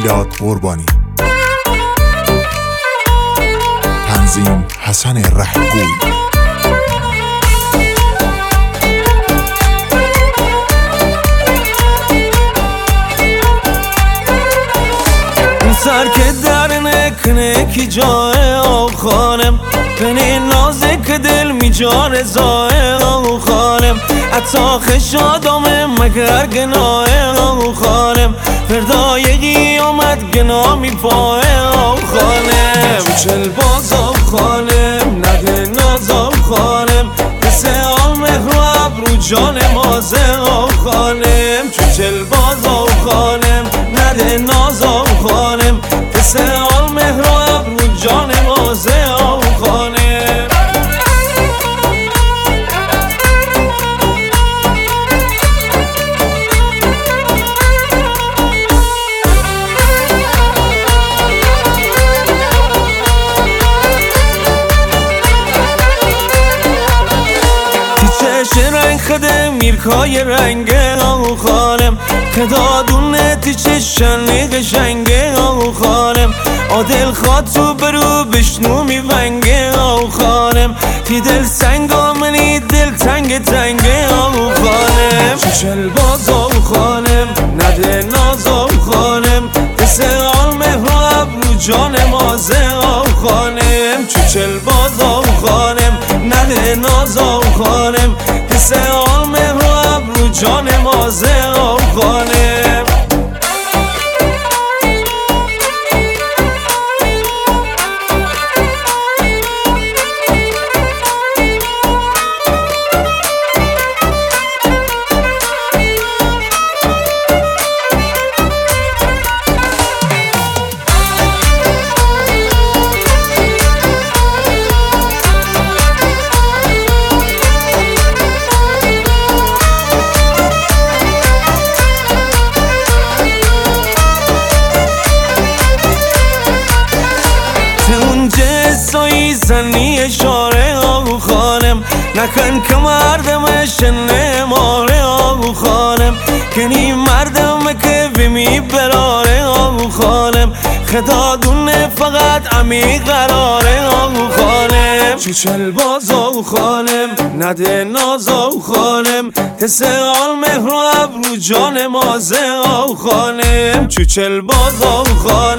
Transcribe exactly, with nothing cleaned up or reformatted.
میلاد قربانی. تنظیم حسن رهگوی. سر که در نک نکی جای آو خانم، بنی نازک دل می جان زای آو خانم، اتاق شادامه مگر گناه آو خانم، فردای قیامت گناه می پای آو خانم. چل باز آو خانم نده ناز آو خانم، قصه آل مهر و ابرو جان مازه آو خانم. چل باز آو خانم نده ناز آو خانم، قصه آل مهر و ابرو جان مازه آو خانم. رنگ خده میرکای رنگ آو خانم، خدادونه تی چشنی قشنگه آو خانم، آدل خواد تو برو بشنو میونگه آو خانم، تی دل سنگا منی دل تنگ تنگه آو خانم. چل باز آو خانم نده ناز آو خانم، قصه آل مهر و ابرو جان مازه آو خانم. چل باز آو خانم نده ناز آو خانم، قصه آل مهر و ابرو جان مازه آو خانم. سایی زنی اشاره آو خانم، نکن که مردمش نماره آو خانم، کنی مردم که بمی براره آو خانم، خدادونه فقط امی قراره آو خانم. چل باز آو خانم نده ناز آو خانم، قصه آل مهر و ابرو جان مازه آو خانم. چل باز آو خانم